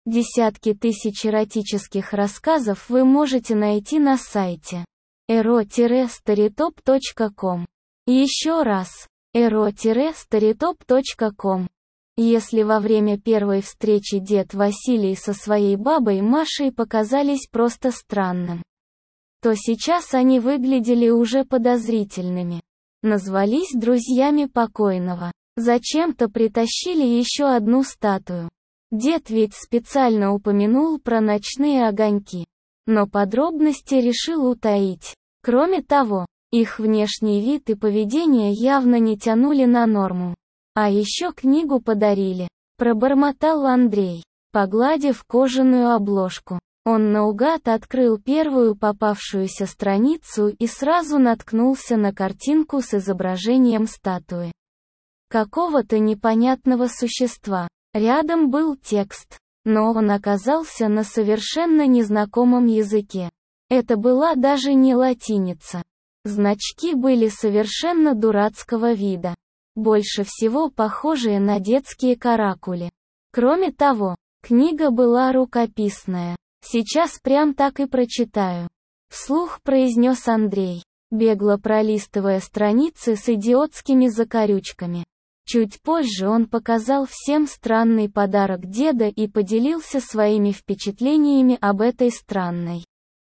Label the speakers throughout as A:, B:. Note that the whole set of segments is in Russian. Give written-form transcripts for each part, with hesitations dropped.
A: Десятки тысяч эротических рассказов вы можете найти на сайте ero-storytop.com. Еще раз, ero-storytop.com. Если во время первой встречи дед Василий со своей бабой Машей показались просто странным, то сейчас они выглядели уже подозрительными. Назвались друзьями покойного. Зачем-то притащили еще одну статую. Дед ведь специально упомянул про ночные огоньки, но подробности решил утаить. Кроме того, их внешний вид и поведение явно не тянули на норму. А еще книгу подарили, пробормотал Андрей, погладив кожаную обложку. Он наугад открыл первую попавшуюся страницу и сразу наткнулся на картинку с изображением статуи какого-то непонятного существа. Рядом был текст, но он оказался на совершенно незнакомом языке. Это была даже не латиница. Значки были совершенно дурацкого вида, больше всего похожие на детские каракули. Кроме того, книга была рукописная. Сейчас прям так и прочитаю. Вслух произнес Андрей, бегло пролистывая страницы с идиотскими закорючками. Чуть позже он показал всем странный подарок деда и поделился своими впечатлениями об этой странной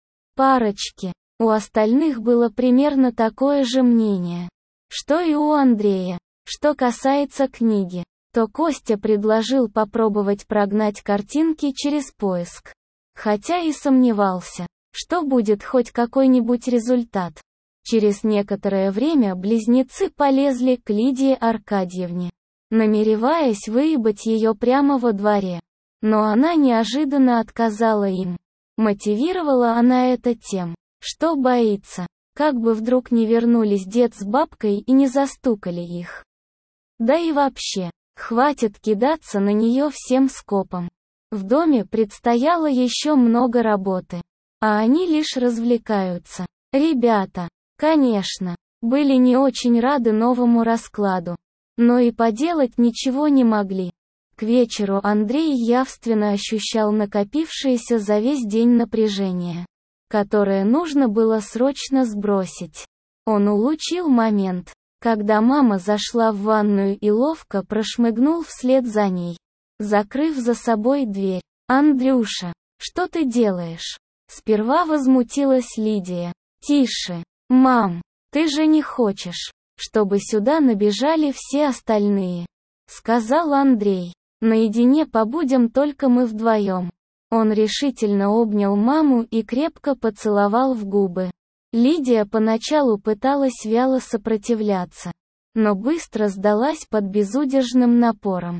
A: парочке. У остальных было примерно такое же мнение, что и у Андрея. Что касается книги, то Костя предложил попробовать прогнать картинки через поиск. Хотя и сомневался, что будет хоть какой-нибудь результат. Через некоторое время близнецы полезли к Лидии Аркадьевне, намереваясь выебать ее прямо во дворе. Но она неожиданно отказала им. Мотивировала она это тем, что боится, как бы вдруг не вернулись дед с бабкой и не застукали их. Да и вообще, хватит кидаться на нее всем скопом. В доме предстояло еще много работы, а они лишь развлекаются. Ребята, конечно, были не очень рады новому раскладу, но и поделать ничего не могли. К вечеру Андрей явственно ощущал накопившееся за весь день напряжение, которое нужно было срочно сбросить. Он улучил момент, когда мама зашла в ванную и ловко прошмыгнул вслед за ней, закрыв за собой дверь. «Андрюша, что ты делаешь?» Сперва возмутилась Лидия. «Тише, мам, ты же не хочешь, чтобы сюда набежали все остальные», сказал Андрей. «Наедине побудем только мы вдвоем». Он решительно обнял маму и крепко поцеловал в губы. Лидия поначалу пыталась вяло сопротивляться, но быстро сдалась под безудержным напором.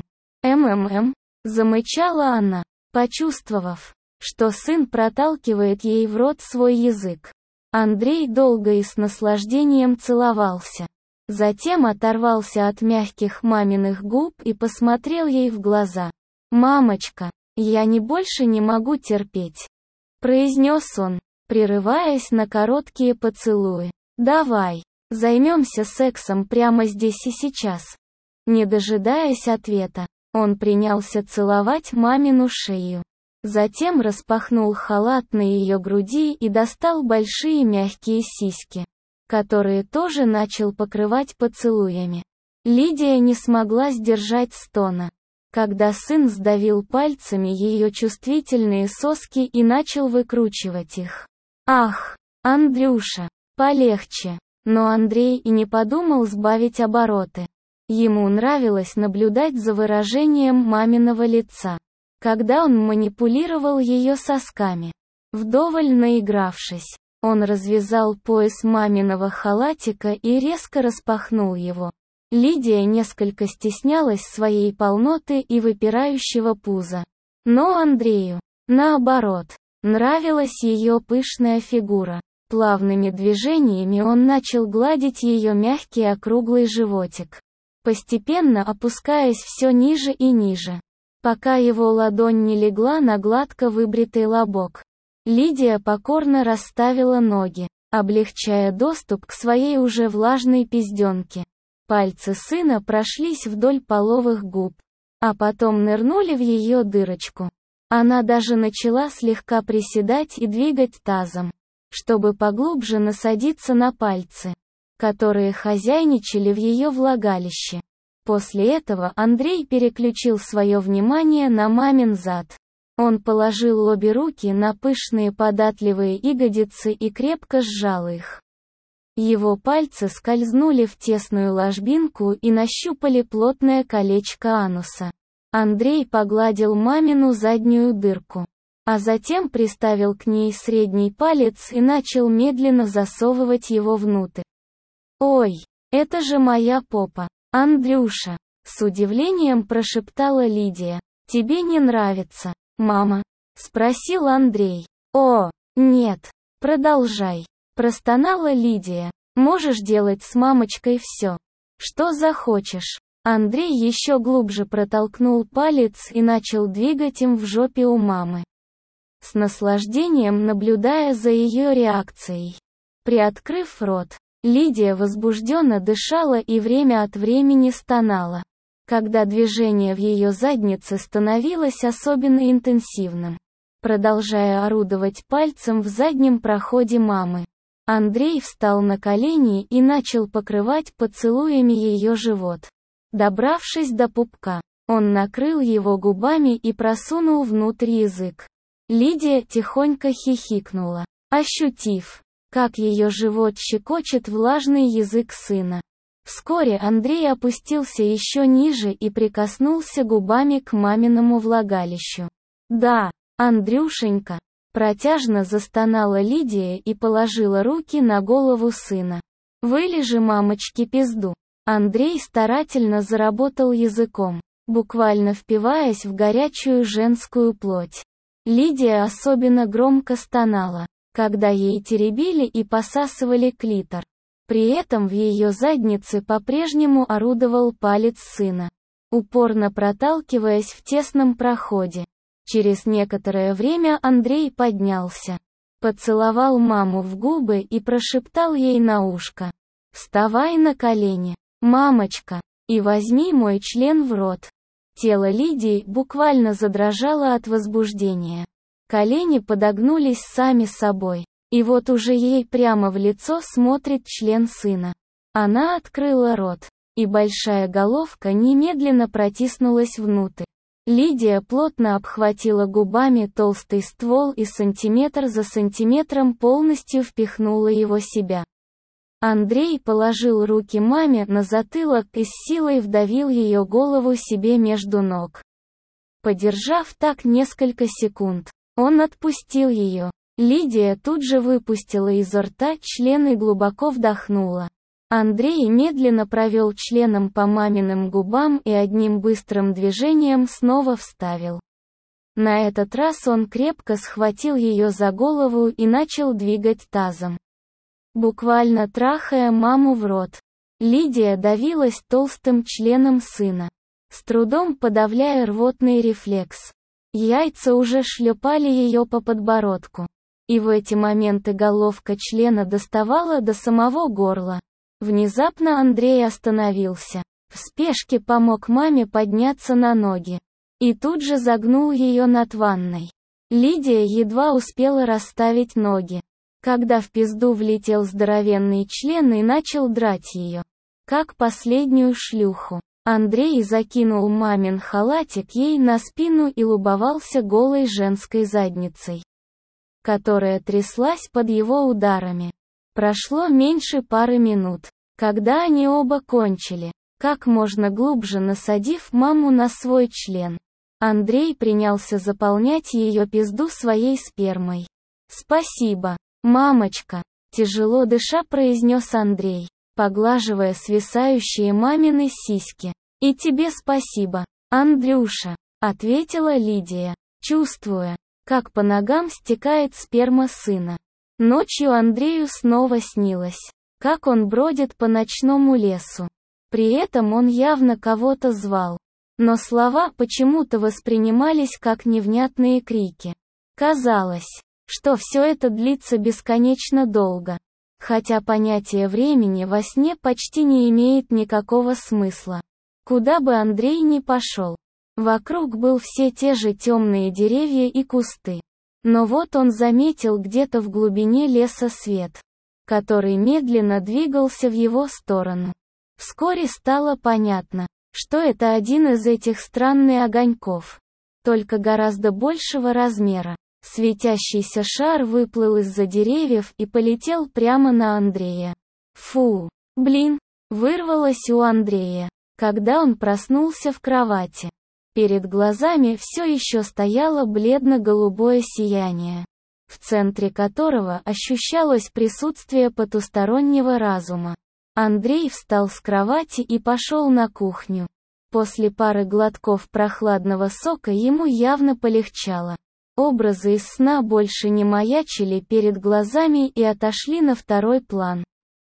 A: Замычала она, почувствовав, что сын проталкивает ей в рот свой язык. Андрей долго и с наслаждением целовался. Затем оторвался от мягких маминых губ и посмотрел ей в глаза. «Мамочка, я больше не могу терпеть», произнес он, прерываясь на короткие поцелуи. «Давай, займемся сексом прямо здесь и сейчас». Не дожидаясь ответа, он принялся целовать мамину шею. Затем распахнул халат на ее груди и достал большие мягкие сиськи, которые тоже начал покрывать поцелуями. Лидия не смогла сдержать стона, когда сын сдавил пальцами ее чувствительные соски и начал выкручивать их. «Ах, Андрюша, полегче!» Но Андрей и не подумал сбавить обороты. Ему нравилось наблюдать за выражением маминого лица, когда он манипулировал ее сосками. Вдоволь наигравшись, он развязал пояс маминого халатика и резко распахнул его. Лидия несколько стеснялась своей полноты и выпирающего пуза. Но Андрею, наоборот, нравилась ее пышная фигура. Плавными движениями он начал гладить ее мягкий округлый животик, постепенно опускаясь все ниже и ниже, пока его ладонь не легла на гладко выбритый лобок. Лидия покорно расставила ноги, облегчая доступ к своей уже влажной пизденке. Пальцы сына прошлись вдоль половых губ, а потом нырнули в ее дырочку. Она даже начала слегка приседать и двигать тазом, чтобы поглубже насадиться на пальцы, которые хозяйничали в ее влагалище. После этого Андрей переключил свое внимание на мамин зад. Он положил обе руки на пышные податливые ягодицы и крепко сжал их. Его пальцы скользнули в тесную ложбинку и нащупали плотное колечко ануса. Андрей погладил мамину заднюю дырку, а затем приставил к ней средний палец и начал медленно засовывать его внутрь. «Ой, это же моя попа, Андрюша!» С удивлением прошептала Лидия. «Тебе не нравится, мама?» Спросил Андрей. «О, нет, продолжай», простонала Лидия. «Можешь делать с мамочкой все, что захочешь». Андрей еще глубже протолкнул палец и начал двигать им в жопе у мамы, с наслаждением наблюдая за ее реакцией. Приоткрыв рот, Лидия возбужденно дышала и время от времени стонала, когда движение в ее заднице становилось особенно интенсивным. Продолжая орудовать пальцем в заднем проходе мамы, Андрей встал на колени и начал покрывать поцелуями ее живот. Добравшись до пупка, он накрыл его губами и просунул внутрь язык. Лидия тихонько хихикнула, ощутив, как ее живот щекочет влажный язык сына. Вскоре Андрей опустился еще ниже и прикоснулся губами к маминому влагалищу. «Да, Андрюшенька!» Протяжно застонала Лидия и положила руки на голову сына. «Вылижи мамочке пизду!» Андрей старательно заработал языком, буквально впиваясь в горячую женскую плоть. Лидия особенно громко стонала, когда ей теребили и посасывали клитор. При этом в ее заднице по-прежнему орудовал палец сына, упорно проталкиваясь в тесном проходе. Через некоторое время Андрей поднялся, поцеловал маму в губы и прошептал ей на ушко: «Вставай на колени, мамочка, и возьми мой член в рот». Тело Лидии буквально задрожало от возбуждения. Колени подогнулись сами собой, и вот уже ей прямо в лицо смотрит член сына. Она открыла рот, и большая головка немедленно протиснулась внутрь. Лидия плотно обхватила губами толстый ствол и сантиметр за сантиметром полностью впихнула его в себя. Андрей положил руки маме на затылок и с силой вдавил ее голову себе между ног. Подержав так несколько секунд, он отпустил ее. Лидия тут же выпустила изо рта член и глубоко вдохнула. Андрей медленно провел членом по маминым губам и одним быстрым движением снова вставил. На этот раз он крепко схватил ее за голову и начал двигать тазом, буквально трахая маму в рот. Лидия давилась толстым членом сына, с трудом подавляя рвотный рефлекс. Яйца уже шлепали ее по подбородку, и в эти моменты головка члена доставала до самого горла. Внезапно Андрей остановился, в спешке помог маме подняться на ноги, и тут же загнул ее над ванной. Лидия едва успела расставить ноги, когда в пизду влетел здоровенный член и начал драть ее, как последнюю шлюху. Андрей закинул мамин халатик ей на спину и любовался голой женской задницей, которая тряслась под его ударами. Прошло меньше пары минут, когда они оба кончили, как можно глубже насадив маму на свой член. Андрей принялся заполнять ее пизду своей спермой. «Спасибо, мамочка», — тяжело дыша произнес Андрей, поглаживая свисающие мамины сиськи. «И тебе спасибо, Андрюша», — ответила Лидия, чувствуя, как по ногам стекает сперма сына. Ночью Андрею снова снилось, как он бродит по ночному лесу. При этом он явно кого-то звал, но слова почему-то воспринимались как невнятные крики. Казалось, что все это длится бесконечно долго, хотя понятие времени во сне почти не имеет никакого смысла. Куда бы Андрей ни пошел, Вокруг был все те же темные деревья и кусты. Но вот он заметил где-то в глубине леса свет, который медленно двигался в его сторону. Вскоре стало понятно, что это один из этих странных огоньков, только гораздо большего размера. Светящийся шар выплыл из-за деревьев и полетел прямо на Андрея. Фу, блин, вырвалось у Андрея, когда он проснулся в кровати. Перед глазами все еще стояло бледно-голубое сияние, в центре которого ощущалось присутствие потустороннего разума. Андрей встал с кровати и пошел на кухню. После пары глотков прохладного сока ему явно полегчало. Образы из сна больше не маячили перед глазами и отошли на второй план.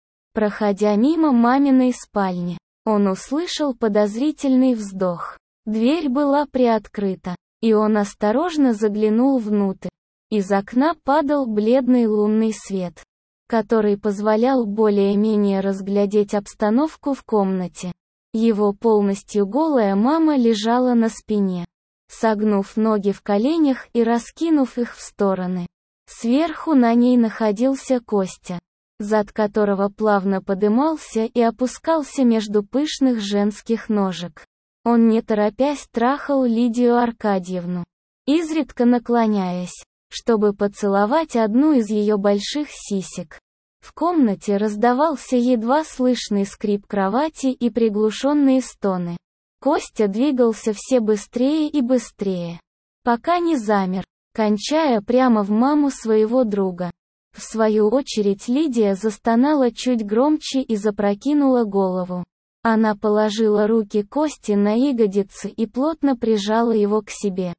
A: Проходя мимо маминой спальни, он услышал подозрительный вздох. Дверь была приоткрыта, и он осторожно заглянул внутрь. Из окна падал бледный лунный свет, который позволял более-менее разглядеть обстановку в комнате. Его полностью голая мама лежала на спине, согнув ноги в коленях и раскинув их в стороны. Сверху на ней находился Костя, зад которого плавно подымался и опускался между пышных женских ножек. Он не торопясь трахал Лидию Аркадьевну, изредка наклоняясь, чтобы поцеловать одну из ее больших сисек. В комнате раздавался едва слышный скрип кровати и приглушенные стоны. Костя двигался все быстрее и быстрее, пока не замер, кончая прямо в маму своего друга. В свою очередь Лидия застонала чуть громче и запрокинула голову. Она положила руки Кости на ягодицы и плотно прижала его к себе.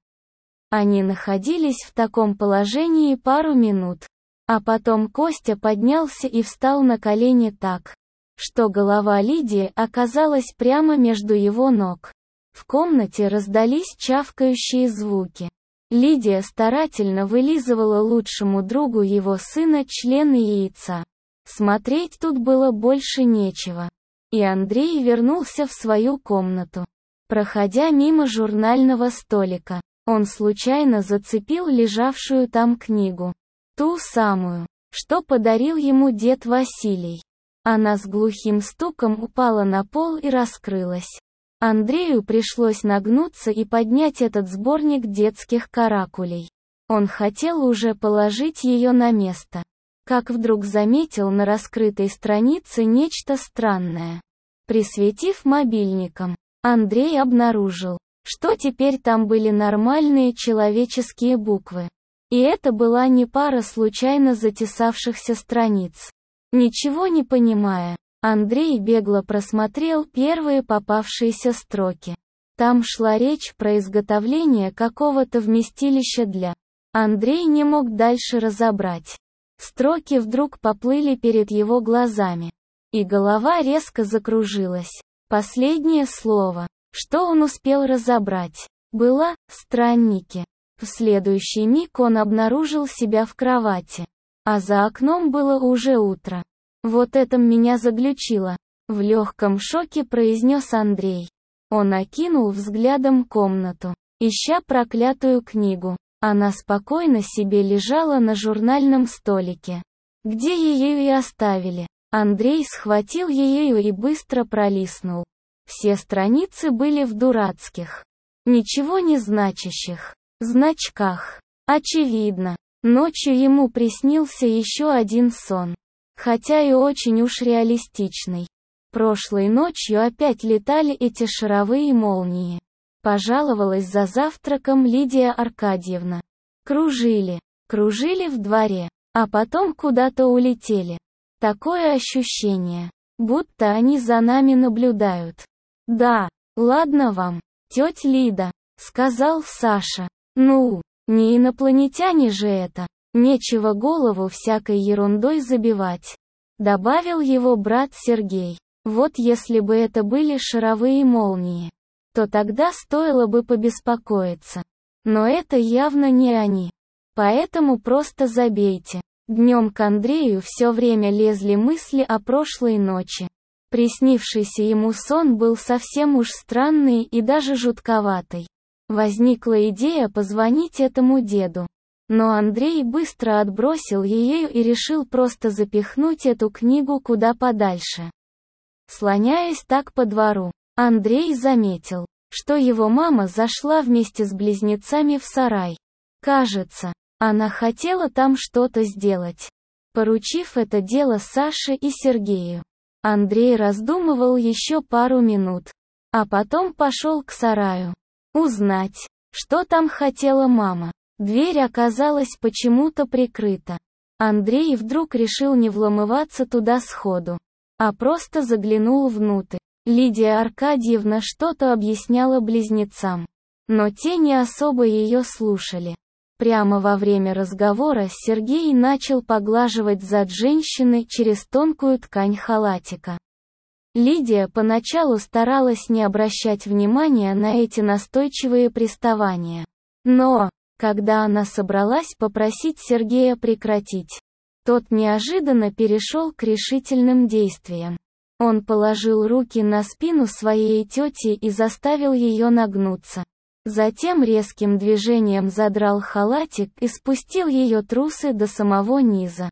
A: Они находились в таком положении пару минут. А потом Костя поднялся и встал на колени так, что голова Лидии оказалась прямо между его ног. В комнате раздались чавкающие звуки. Лидия старательно вылизывала лучшему другу его сына члены яйца. Смотреть тут было больше нечего. И Андрей вернулся в свою комнату. Проходя мимо журнального столика, он случайно зацепил лежавшую там книгу. Ту самую, что подарил ему дед Василий. Она с глухим стуком упала на пол и раскрылась. Андрею пришлось нагнуться и поднять этот сборник детских каракулей. Он хотел уже положить ее на место, как вдруг заметил на раскрытой странице нечто странное. Присветив мобильником, Андрей обнаружил, что теперь там были нормальные человеческие буквы. И это была не пара случайно затесавшихся страниц. Ничего не понимая, Андрей бегло просмотрел первые попавшиеся строки. Там шла речь про изготовление какого-то вместилища для... Андрей не мог дальше разобрать. Строки вдруг поплыли перед его глазами, и голова резко закружилась. Последнее слово, что он успел разобрать, было «странники». В следующий миг он обнаружил себя в кровати, а за окном было уже утро. «Вот это меня заглючило», — в легком шоке произнес Андрей. Он окинул взглядом комнату, ища проклятую книгу. Она спокойно себе лежала на журнальном столике, где ее и оставили. Андрей схватил ее и быстро пролистнул. Все страницы были в дурацких, ничего не значащих значках. Очевидно, ночью ему приснился еще один сон, хотя и очень уж реалистичный. Прошлой ночью опять летали эти шаровые молнии. Пожаловалась за завтраком Лидия Аркадьевна. Кружили в дворе, а потом куда-то улетели. Такое ощущение, будто они за нами наблюдают. «Да, ладно вам, тетя Лида», — сказал Саша. «Ну, не инопланетяне же это, нечего голову всякой ерундой забивать», — добавил его брат Сергей. «Вот если бы это были шаровые молнии, то тогда стоило бы побеспокоиться. Но это явно не они. Поэтому просто забейте». Днем к Андрею все время лезли мысли о прошлой ночи. Приснившийся ему сон был совсем уж странный и даже жутковатый. Возникла идея позвонить этому деду. Но Андрей быстро отбросил ее и решил просто запихнуть эту книгу куда подальше. Слоняясь так по двору, Андрей заметил, что его мама зашла вместе с близнецами в сарай. Кажется, она хотела там что-то сделать. Поручив это дело Саше и Сергею, Андрей раздумывал еще пару минут, а потом пошел к сараю. Узнать, что там хотела мама. Дверь оказалась почему-то прикрыта. Андрей вдруг решил не вламываться туда сходу, а просто заглянул внутрь. Лидия Аркадьевна что-то объясняла близнецам, но те не особо ее слушали. Прямо во время разговора Сергей начал поглаживать зад женщины через тонкую ткань халатика. Лидия поначалу старалась не обращать внимания на эти настойчивые приставания. Но, когда она собралась попросить Сергея прекратить, тот неожиданно перешел к решительным действиям. Он положил руки на спину своей тети и заставил ее нагнуться. Затем резким движением задрал халатик и спустил ее трусы до самого низа.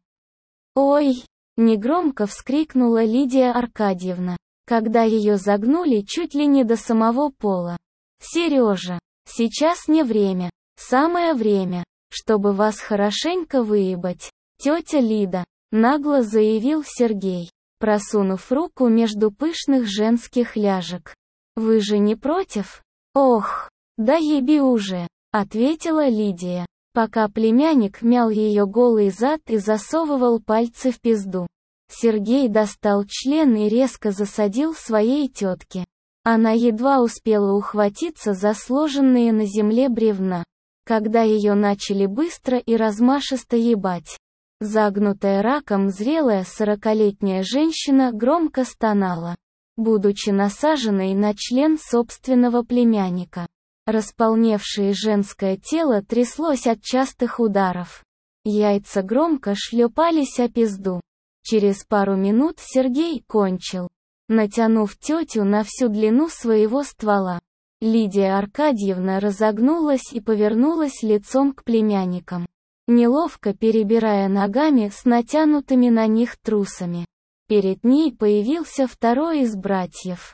A: «Ой!» — негромко вскрикнула Лидия Аркадьевна, когда ее загнули чуть ли не до самого пола. «Сережа, сейчас не время. Самое время, чтобы вас хорошенько выебать, тетя Лида», — нагло заявил Сергей, просунув руку между пышных женских ляжек. «Вы же не против?» «Ох, да еби уже», — ответила Лидия, пока племянник мял ее голый зад и засовывал пальцы в пизду. Сергей достал член и резко засадил своей тетке. Она едва успела ухватиться за сложенные на земле бревна, когда ее начали быстро и размашисто ебать. Загнутая раком зрелая 40-летняя женщина громко стонала, будучи насаженной на член собственного племянника. Располневшее женское тело тряслось от частых ударов. Яйца громко шлепались о пизду. Через пару минут Сергей кончил, натянув тетю на всю длину своего ствола. Лидия Аркадьевна разогнулась и повернулась лицом к племянникам, неловко перебирая ногами с натянутыми на них трусами. Перед ней появился второй из братьев.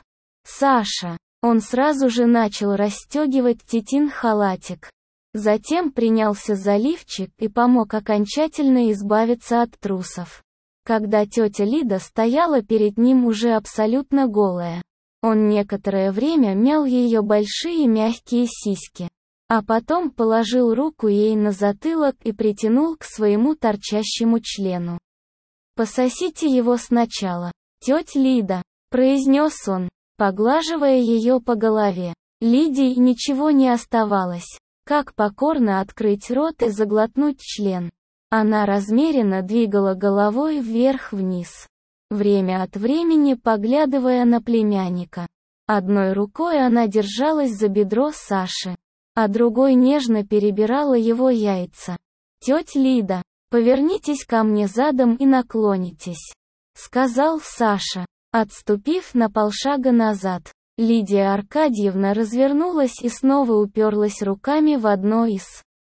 A: Саша. Он сразу же начал расстегивать тетин халатик. Затем принялся за лифчик и помог окончательно избавиться от трусов. Когда тетя Лида стояла перед ним уже абсолютно голая, он некоторое время мял ее большие мягкие сиськи, а потом положил руку ей на затылок и притянул к своему торчащему члену. «Пососите его сначала, тетя Лида», — произнес он, поглаживая ее по голове. Лидии ничего не оставалось, как покорно открыть рот и заглотнуть член. Она размеренно двигала головой вверх-вниз, время от времени поглядывая на племянника. Одной рукой она держалась за бедро Саши, а другой нежно перебирала его яйца. «Тетя Лида, повернитесь ко мне задом и наклонитесь», — сказал Саша, отступив на полшага назад. Лидия Аркадьевна развернулась и снова уперлась руками в одно из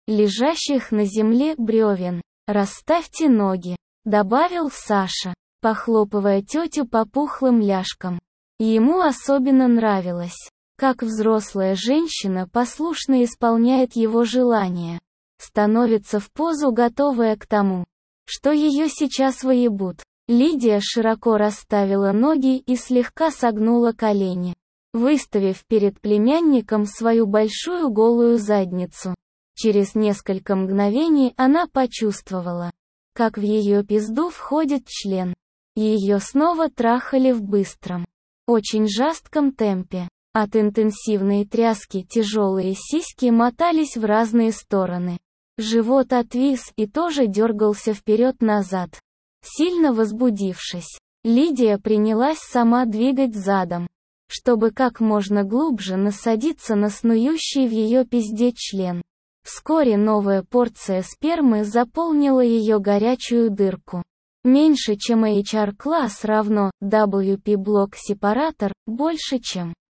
A: лежащих на земле бревен. «Расставьте ноги», — добавил Саша, похлопывая тетю по пухлым ляжкам. Ему особенно нравилось, как взрослая женщина послушно исполняет его желания, становится в позу, готовая к тому, что ее сейчас выебут. Лидия широко расставила ноги и слегка согнула колени, выставив перед племянником свою большую голую задницу. Через несколько мгновений она почувствовала, как в ее пизду входит член. Ее снова трахали в быстром, очень жестком темпе. От интенсивной тряски тяжелые сиськи мотались в разные стороны. Живот отвис и тоже дергался вперед-назад. Сильно возбудившись, Лидия принялась сама двигать задом, чтобы как можно глубже насадиться на снующий в ее пизде член. Вскоре новая порция спермы заполнила ее горячую дырку. Меньше чем HR-класс равно WP-блок-сепаратор, больше чем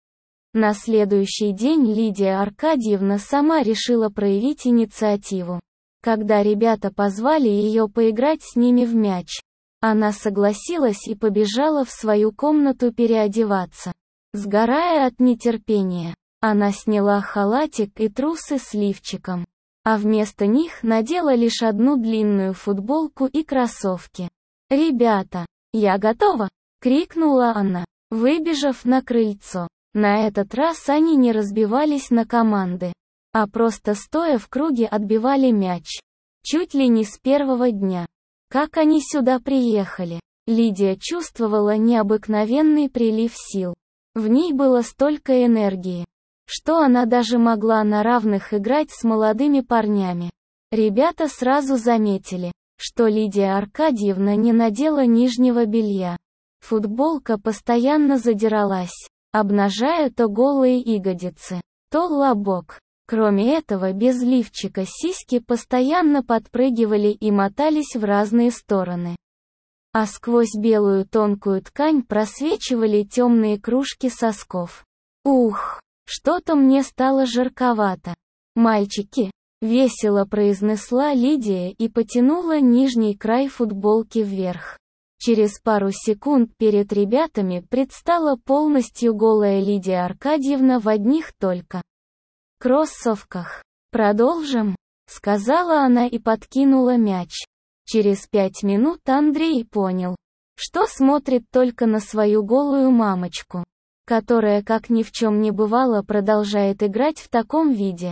A: На следующий день Лидия Аркадьевна сама решила проявить инициативу. Когда ребята позвали ее поиграть с ними в мяч, она согласилась и побежала в свою комнату переодеваться. Сгорая от нетерпения, она сняла халатик и трусы с лифчиком, а вместо них надела лишь одну длинную футболку и кроссовки. «Ребята, я готова!» — крикнула она, выбежав на крыльцо. На этот раз они не разбивались на команды, а просто стоя в круге отбивали мяч. Чуть ли не с первого дня, как они сюда приехали, Лидия чувствовала необыкновенный прилив сил. В ней было столько энергии, что она даже могла на равных играть с молодыми парнями. Ребята сразу заметили, что Лидия Аркадьевна не надела нижнего белья. Футболка постоянно задиралась, обнажая то голые ягодицы, то лобок. Кроме этого, без лифчика сиськи постоянно подпрыгивали и мотались в разные стороны. А сквозь белую тонкую ткань просвечивали темные кружки сосков. «Ух, что-то мне стало жарковато. Мальчики!» — весело произнесла Лидия и потянула нижний край футболки вверх. Через пару секунд перед ребятами предстала полностью голая Лидия Аркадьевна в одних только кроссовках. «Продолжим?» — сказала она и подкинула мяч. Через 5 минут Андрей понял, что смотрит только на свою голую мамочку, которая как ни в чем не бывало продолжает играть в таком виде.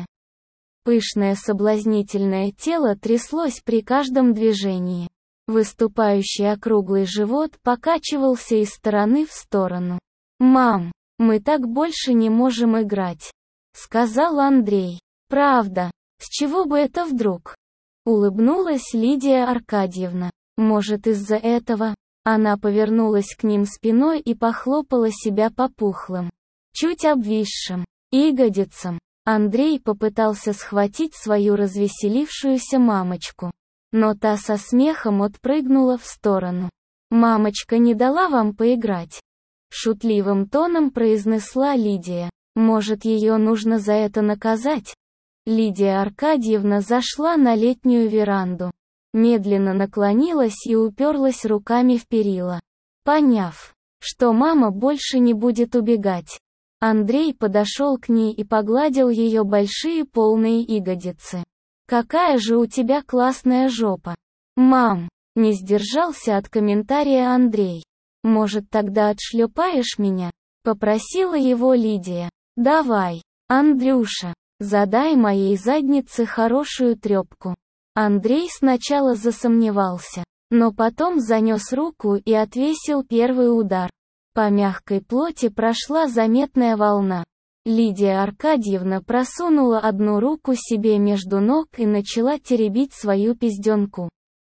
A: Пышное соблазнительное тело тряслось при каждом движении. Выступающий округлый живот покачивался из стороны в сторону. «Мам, мы так больше не можем играть», — сказал Андрей. «Правда? С чего бы это вдруг?» Улыбнулась Лидия Аркадьевна. «Может, из-за этого?» Она повернулась к ним спиной и похлопала себя по пухлым, чуть обвисшим ягодицам. Андрей попытался схватить свою развеселившуюся мамочку, но та со смехом отпрыгнула в сторону. «Мамочка не дала вам поиграть?» Шутливым тоном произнесла Лидия. «Может, ее нужно за это наказать?» Лидия Аркадьевна зашла на летнюю веранду, медленно наклонилась и уперлась руками в перила. Поняв, что мама больше не будет убегать, Андрей подошел к ней и погладил ее большие полные ягодицы. «Какая же у тебя классная жопа!» «Мам!» — не сдержался от комментария Андрей. «Может, тогда отшлепаешь меня?» — попросила его Лидия. «Давай, Андрюша, задай моей заднице хорошую трепку». Андрей сначала засомневался, но потом занес руку и отвесил первый удар. По мягкой плоти прошла заметная волна. Лидия Аркадьевна просунула одну руку себе между ног и начала теребить свою пизденку.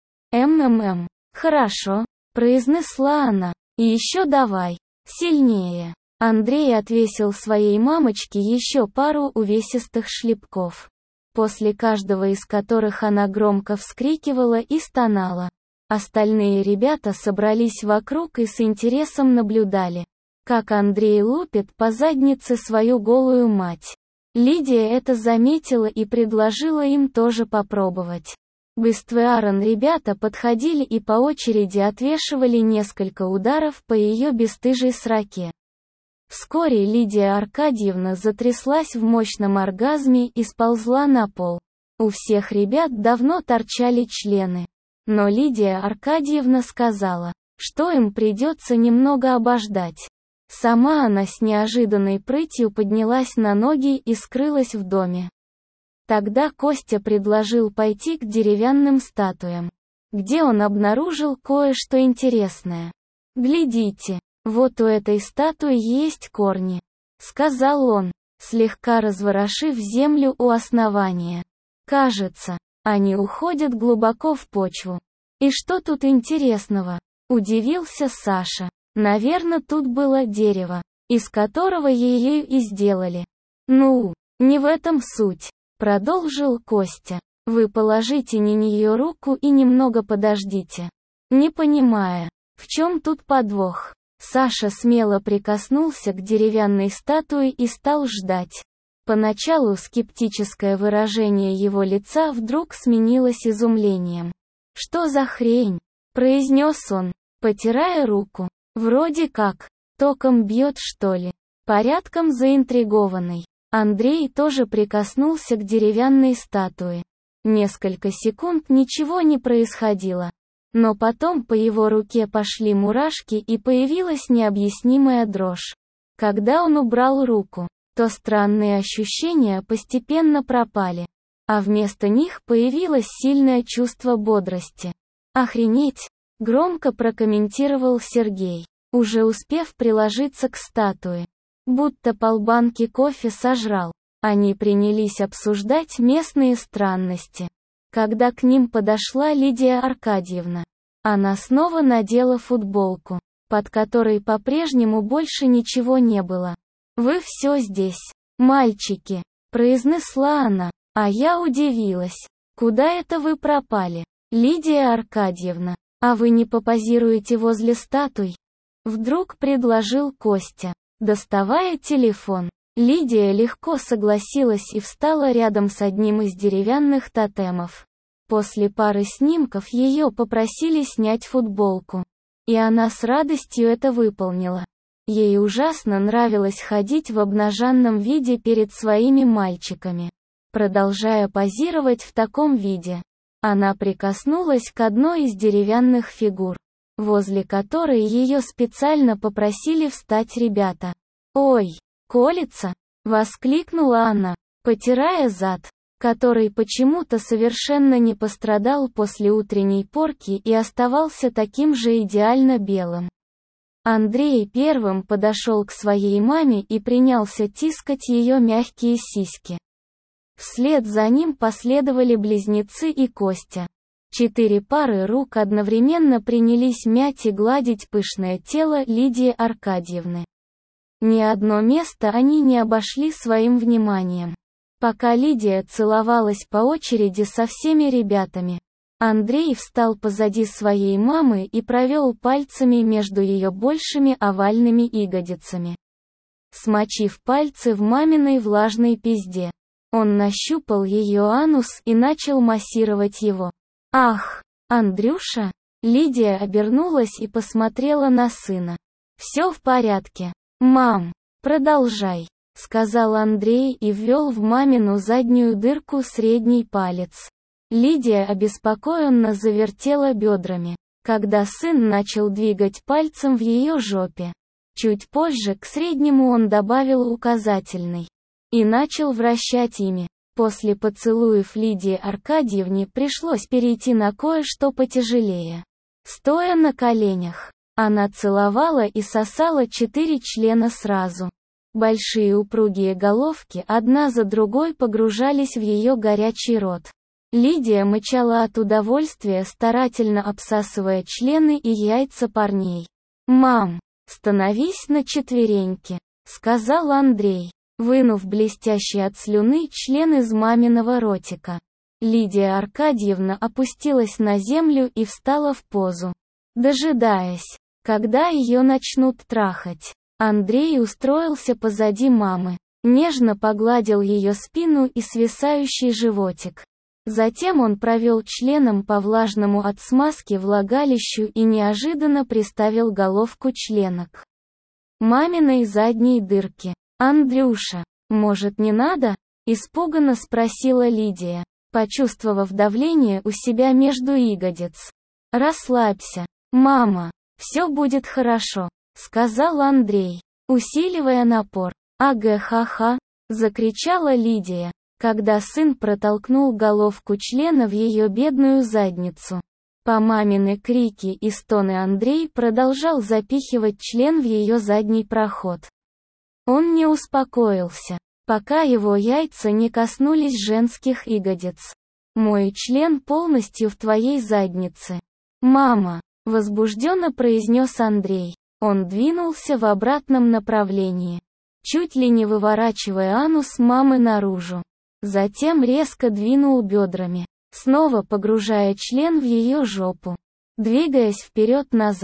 A: «Хорошо», — произнесла она. «И еще давай. Сильнее». Андрей отвесил своей мамочке еще пару увесистых шлепков, после каждого из которых она громко вскрикивала и стонала. Остальные ребята собрались вокруг и с интересом наблюдали, как Андрей лупит по заднице свою голую мать. Лидия это заметила и предложила им тоже попробовать. Бествуарен ребята подходили и по очереди отвешивали несколько ударов по ее бесстыжей сраке. Вскоре Лидия Аркадьевна затряслась в мощном оргазме и сползла на пол. У всех ребят давно торчали члены. Но Лидия Аркадьевна сказала, что им придется немного обождать. Сама она с неожиданной прытью поднялась на ноги и скрылась в доме. Тогда Костя предложил пойти к деревянным статуям, где он обнаружил кое-что интересное. «Глядите, вот у этой статуи есть корни», — сказал он, слегка разворошив землю у основания. «Кажется, они уходят глубоко в почву». «И что тут интересного?» — удивился Саша. «Наверное, тут было дерево, из которого ее и сделали». «Ну, не в этом суть», — продолжил Костя. «Вы положите на нее руку и немного подождите». Не понимая, в чем тут подвох, Саша смело прикоснулся к деревянной статуе и стал ждать. Поначалу скептическое выражение его лица вдруг сменилось изумлением. «Что за хрень?» – произнес он, потирая руку. «Вроде как, током бьет, что ли?» Порядком заинтригованный, Андрей тоже прикоснулся к деревянной статуе. Несколько секунд ничего не происходило. Но потом по его руке пошли мурашки и появилась необъяснимая дрожь. Когда он убрал руку, то странные ощущения постепенно пропали, а вместо них появилось сильное чувство бодрости. «Охренеть!» — громко прокомментировал Сергей, уже успев приложиться к статуе. Будто полбанки кофе сожрал. Они принялись обсуждать местные странности. Когда к ним подошла Лидия Аркадьевна, она снова надела футболку, под которой по-прежнему больше ничего не было. «Вы все здесь, мальчики», — произнесла она, а я удивилась. «Куда это вы пропали, Лидия Аркадьевна? А вы не попозируете возле статуй?» Вдруг предложил Костя, доставая телефон. Лидия легко согласилась и встала рядом с одним из деревянных тотемов. После пары снимков ее попросили снять футболку. И она с радостью это выполнила. Ей ужасно нравилось ходить в обнаженном виде перед своими мальчиками. Продолжая позировать в таком виде, она прикоснулась к одной из деревянных фигур, возле которой ее специально попросили встать ребята. «Ой, колется!» — воскликнула она, потирая зад, который почему-то совершенно не пострадал после утренней порки и оставался таким же идеально белым. Андрей первым подошел к своей маме и принялся тискать ее мягкие сиськи. Вслед за ним последовали близнецы и Костя. 4 пары рук одновременно принялись мять и гладить пышное тело Лидии Аркадьевны. Ни одно место они не обошли своим вниманием. Пока Лидия целовалась по очереди со всеми ребятами, Андрей встал позади своей мамы и провел пальцами между ее большими овальными ягодицами. Смочив пальцы в маминой влажной пизде, он нащупал ее анус и начал массировать его. «Ах, Андрюша!» Лидия обернулась и посмотрела на сына. «Все в порядке. Мам, продолжай», — сказал Андрей и ввел в мамину заднюю дырку средний палец. Лидия обеспокоенно завертела бедрами, когда сын начал двигать пальцем в ее жопе. Чуть позже к среднему он добавил указательный и начал вращать ими. После поцелуев Лидии Аркадьевне пришлось перейти на кое-что потяжелее. Стоя на коленях, она целовала и сосала 4 члена сразу. Большие упругие головки одна за другой погружались в ее горячий рот. Лидия мычала от удовольствия, старательно обсасывая члены и яйца парней. «Мам, становись на четвереньки», — сказал Андрей, вынув блестящий от слюны член из маминого ротика. Лидия Аркадьевна опустилась на землю и встала в позу, дожидаясь, когда ее начнут трахать. Андрей устроился позади мамы, нежно погладил ее спину и свисающий животик. Затем он провел членом по влажному от смазки влагалищу и неожиданно приставил головку члена к маминой задней дырке. «Андрюша, может, не надо?» – испуганно спросила Лидия, почувствовав давление у себя между ягодиц. «Расслабься, мама, все будет хорошо», — сказал Андрей, усиливая напор. «Ага-ха-ха», — закричала Лидия, когда сын протолкнул головку члена в ее бедную задницу. По мамины крики и стоны Андрей продолжал запихивать член в ее задний проход. Он не успокоился, пока его яйца не коснулись женских ягодиц. «Мой член полностью в твоей заднице. Мама», — возбужденно произнес Андрей. Он двинулся в обратном направлении, чуть ли не выворачивая анус мамы наружу. Затем резко двинул бедрами, снова погружая член в ее жопу, двигаясь вперед-назад.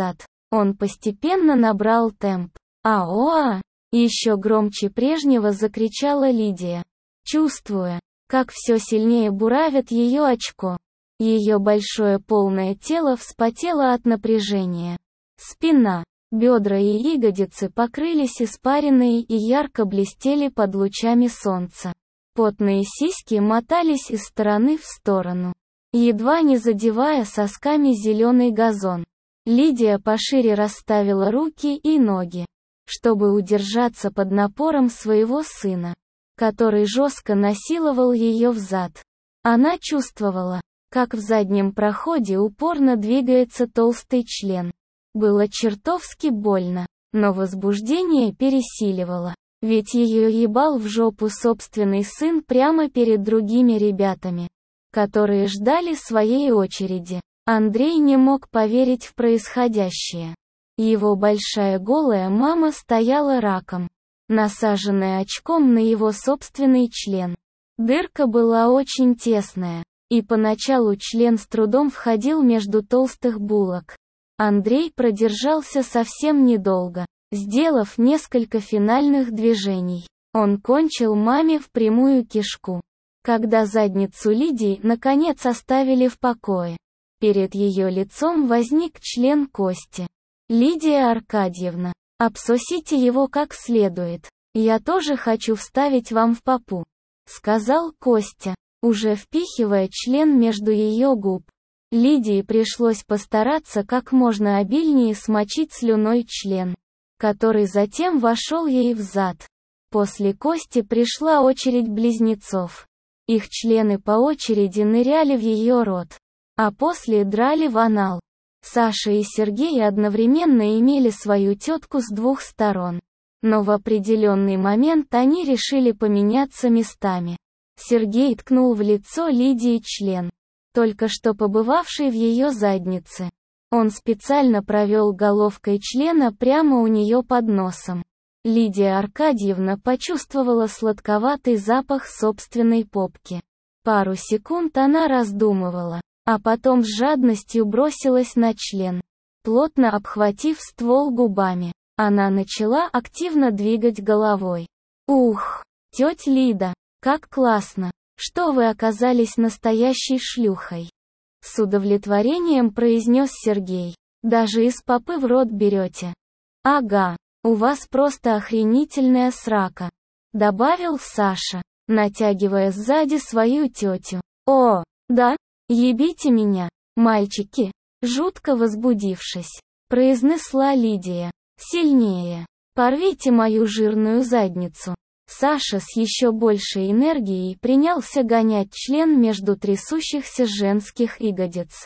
A: Он постепенно набрал темп. «Аоа!» — еще громче прежнего закричала Лидия, чувствуя, как все сильнее буравит ее очко. Ее большое полное тело вспотело от напряжения. Спина, бедра и ягодицы покрылись испариной и ярко блестели под лучами солнца. Потные сиськи мотались из стороны в сторону, едва не задевая сосками зеленый газон. Лидия пошире расставила руки и ноги, чтобы удержаться под напором своего сына, который жестко насиловал ее взад. Она чувствовала, как в заднем проходе упорно двигается толстый член. Было чертовски больно, но возбуждение пересиливало, ведь ее ебал в жопу собственный сын прямо перед другими ребятами, которые ждали своей очереди. Андрей не мог поверить в происходящее. Его большая голая мама стояла раком, насаженная очком на его собственный член. Дырка была очень тесная, и поначалу член с трудом входил между толстых булок. Андрей продержался совсем недолго, сделав несколько финальных движений. Он кончил маме в прямую кишку. Когда задницу Лидии наконец оставили в покое, перед ее лицом возник член Кости. «Лидия Аркадьевна, обсосите его как следует. Я тоже хочу вставить вам в попу», — сказал Костя, уже впихивая член между ее губ. Лидии пришлось постараться как можно обильнее смочить слюной член, который затем вошел ей в зад. После Кости пришла очередь близнецов. Их члены по очереди ныряли в ее рот, а после драли в анал. Саша и Сергей одновременно имели свою тетку с двух сторон. Но в определенный момент они решили поменяться местами. Сергей ткнул в лицо Лидии член, только что побывавший в ее заднице. Он специально провел головкой члена прямо у нее под носом. Лидия Аркадьевна почувствовала сладковатый запах собственной попки. Пару секунд она раздумывала, а потом с жадностью бросилась на член. Плотно обхватив ствол губами, она начала активно двигать головой. «Ух, тетя Лида, как классно, что вы оказались настоящей шлюхой!» С удовлетворением произнес Сергей. «Даже из попы в рот берете?» «Ага, у вас просто охренительная срака», добавил Саша, натягивая сзади свою тетю. «О, да? Ебите меня, мальчики!» Жутко возбудившись, произнесла Лидия. «Сильнее! Порвите мою жирную задницу!» Саша с еще большей энергией принялся гонять член между трясущихся женских ягодиц,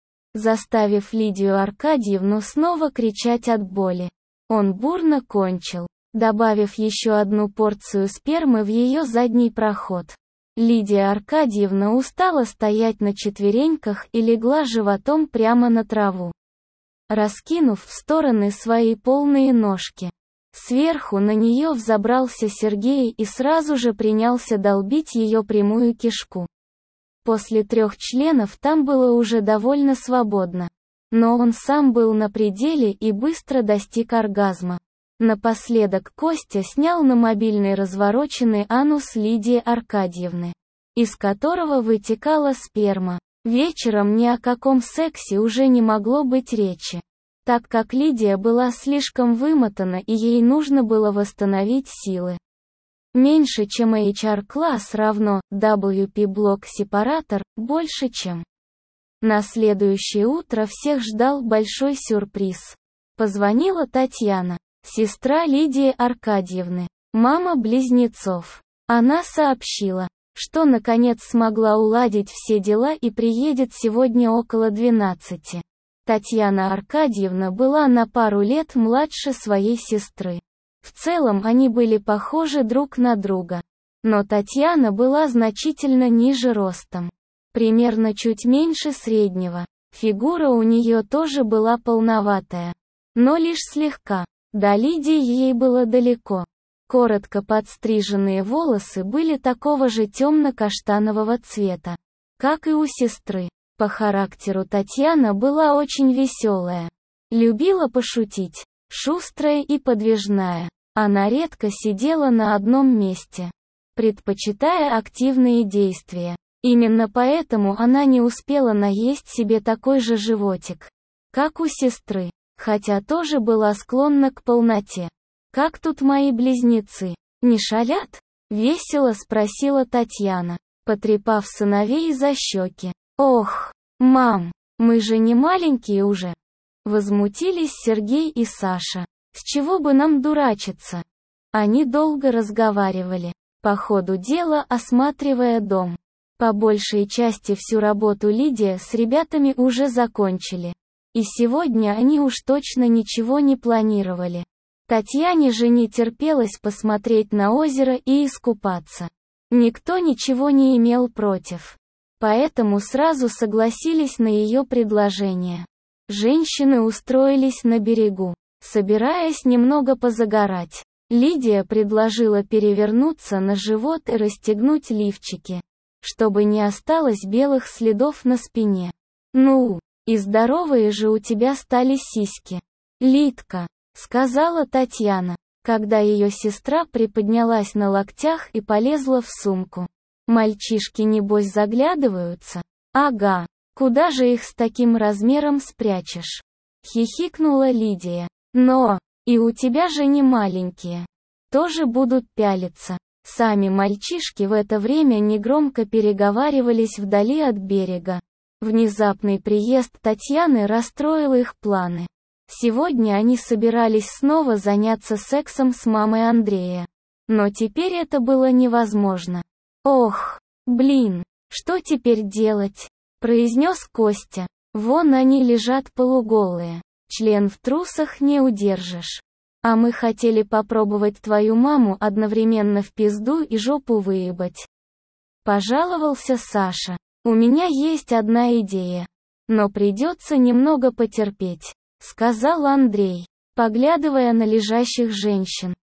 A: заставив Лидию Аркадьевну снова кричать от боли. Он бурно кончил, добавив еще одну порцию спермы в ее задний проход. Лидия Аркадьевна устала стоять на четвереньках и легла животом прямо на траву, раскинув в стороны свои полные ножки. Сверху на нее взобрался Сергей и сразу же принялся долбить ее прямую кишку. После 3 членов там было уже довольно свободно. Но он сам был на пределе и быстро достиг оргазма. Напоследок Костя снял на мобильный развороченный анус Лидии Аркадьевны, из которого вытекала сперма. Вечером ни о каком сексе уже не могло быть речи, так как Лидия была слишком вымотана и ей нужно было восстановить силы. Меньше чем HR-класс равно WP-блок-сепаратор, больше чем. На следующее утро всех ждал большой сюрприз. Позвонила Татьяна, сестра Лидии Аркадьевны, мама близнецов. Она сообщила, что наконец смогла уладить все дела и приедет сегодня около 12. Татьяна Аркадьевна была на пару лет младше своей сестры. В целом они были похожи друг на друга. Но Татьяна была значительно ниже ростом, примерно чуть меньше среднего. Фигура у нее тоже была полноватая, но лишь слегка. До Лидии ей было далеко. Коротко подстриженные волосы были такого же темно-каштанового цвета, как и у сестры. По характеру Татьяна была очень веселая. Любила пошутить. Шустрая и подвижная. Она редко сидела на одном месте, предпочитая активные действия. Именно поэтому она не успела наесть себе такой же животик, как у сестры, хотя тоже была склонна к полноте. «Как тут мои близнецы? Не шалят?» — весело спросила Татьяна, потрепав сыновей за щеки. «Ох, мам, мы же не маленькие уже!» Возмутились Сергей и Саша. «С чего бы нам дурачиться?» Они долго разговаривали, по ходу дела осматривая дом. По большей части всю работу Лидия с ребятами уже закончили. И сегодня они уж точно ничего не планировали. Татьяне же не терпелось посмотреть на озеро и искупаться. Никто ничего не имел против. Поэтому сразу согласились на ее предложение. Женщины устроились на берегу, собираясь немного позагорать. Лидия предложила перевернуться на живот и расстегнуть лифчики, чтобы не осталось белых следов на спине. «Ну, и здоровые же у тебя стали сиськи, Лидка», — сказала Татьяна, когда ее сестра приподнялась на локтях и полезла в сумку. «Мальчишки небось заглядываются?» «Ага, куда же их с таким размером спрячешь?» — хихикнула Лидия. «Но, и у тебя же не маленькие. Тоже будут пялиться». Сами мальчишки в это время негромко переговаривались вдали от берега. Внезапный приезд Татьяны расстроил их планы. Сегодня они собирались снова заняться сексом с мамой Андрея. Но теперь это было невозможно. «Ох, блин, что теперь делать?» — произнес Костя. «Вон они лежат полуголые. Член в трусах не удержишь. А мы хотели попробовать твою маму одновременно в пизду и жопу выебать». Пожаловался Саша. «У меня есть одна идея. Но придется немного потерпеть», — сказал Андрей, поглядывая на лежащих женщин.